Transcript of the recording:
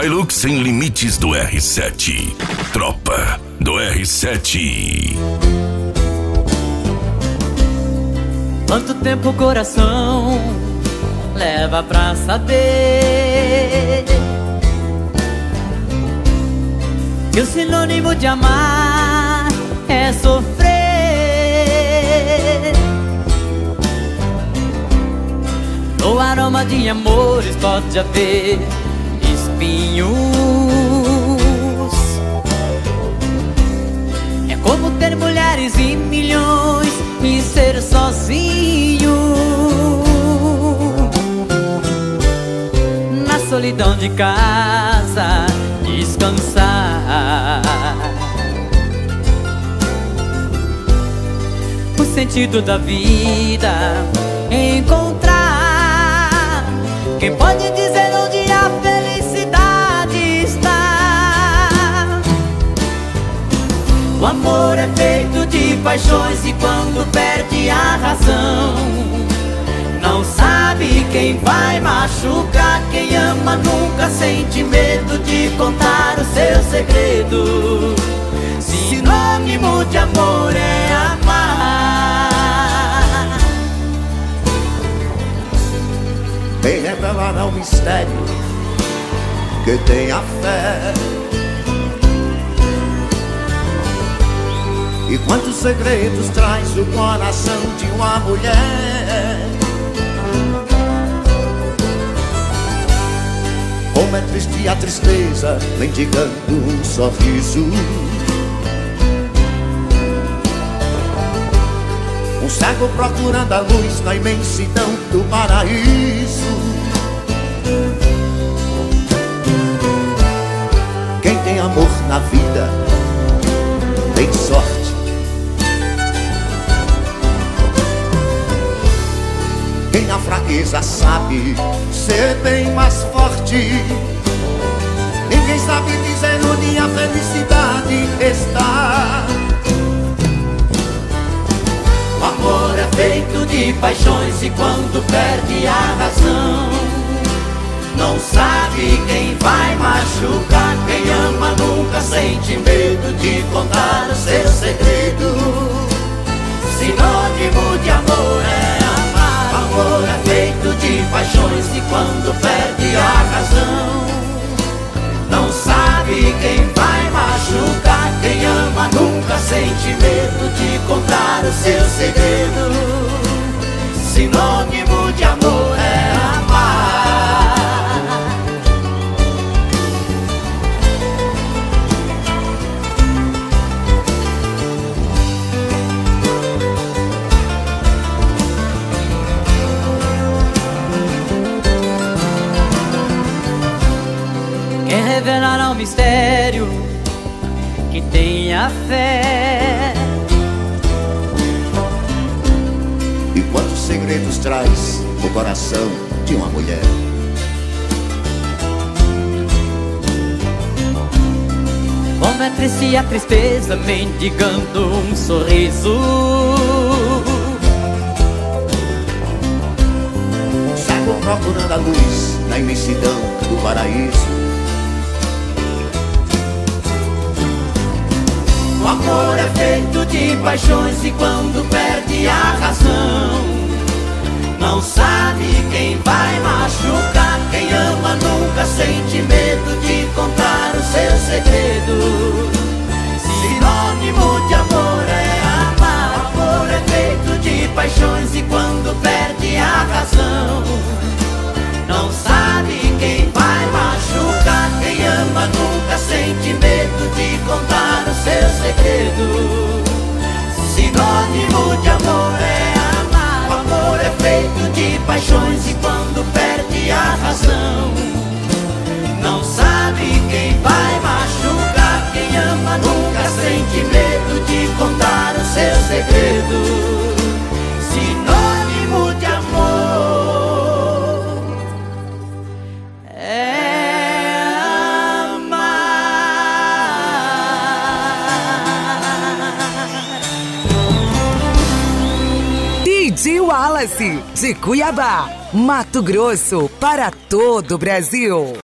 Hilux sem limites do R7. Tropa do R7. Quanto tempo o coração leva pra saber que o sinônimo de amar é sofrer? No aroma de amores pode haver espinhos. É como ter mulheres e milhões e ser sozinho na solidão de casa, descansar. O sentido da vida encontrar. Quem pode dizer onde a felicidade está? O amor é feito de paixões e quando perde a razão, não sabe quem vai machucar. Quem ama nunca sente medo de contar o seu segredo. Sinônimo de amor é amar. Vem revelar ao mistério que tem a fé. E quantos segredos traz o coração de uma mulher. Como é triste a tristeza, mendigando um sorriso. Um cego procurando a luz na imensidão do paraíso. Quem tem amor na vida tem sorte. Quem na fraqueza sabe ser bem mais forte. Ninguém sabe dizer onde a felicidade está. O amor é feito de paixões e quando perde a razão, não sabe quem vai machucar. Quem ama nunca sente medo de contar o seu segredo. Sinônimo de amor é amar. O amor é feito de paixões e quando perde a razão, não sabe quem vai machucar. Quem ama nunca sente medo de contar o seu segredo. Sinônimo de amor é amar. Quem revelará o mistério que tenha fé. E quantos segredos traz o coração de uma mulher. Como é triste a tristeza mendigando um sorriso. Cego procurando a luz na imensidão do paraíso. O amor é feito de paixões e quando perde a razão, não sabe quem vai machucar. Quem ama nunca sente medo de contar o seu segredo. Sinônimo de amor é amar. O amor é feito de paixões e quando perde a razão, não sabe quem vai machucar. Quem ama nunca sente medo de contar o seu segredo. Sinônimo de amor é amar. O amor é feito de paixões e quando perde a razão, não sabe quem vai machucar. Quem ama nunca sente medo de contar o seu segredo. Sinônimo de amor é amar. DJ Wallace, de Cuiabá, Mato Grosso, para todo o Brasil.